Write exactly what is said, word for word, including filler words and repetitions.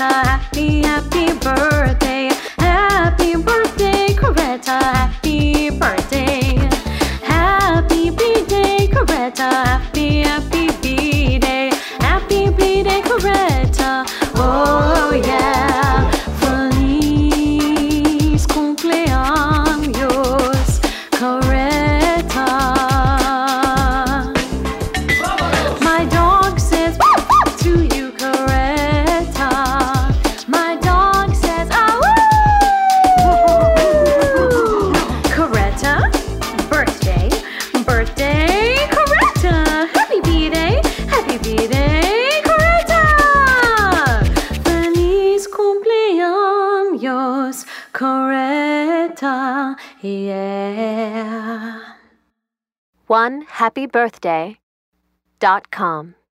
Coretta. Happy, happy birthday. Happy birthday, Coretta. Happy birthday. Happy B-Day, Coretta. Happy, happy B-Day. Happy B-Day, Coretta. Oh yeah. Feliz cumpleaños, Coretta. My dog says woof, woof to you, Coretta. My dog says ah woo. Coretta, birthday, birthday, Coretta. Happy B-Day, happy B-Day, Coretta. Feliz cumpleaños, Coretta. Yeah. one happy birthday dot com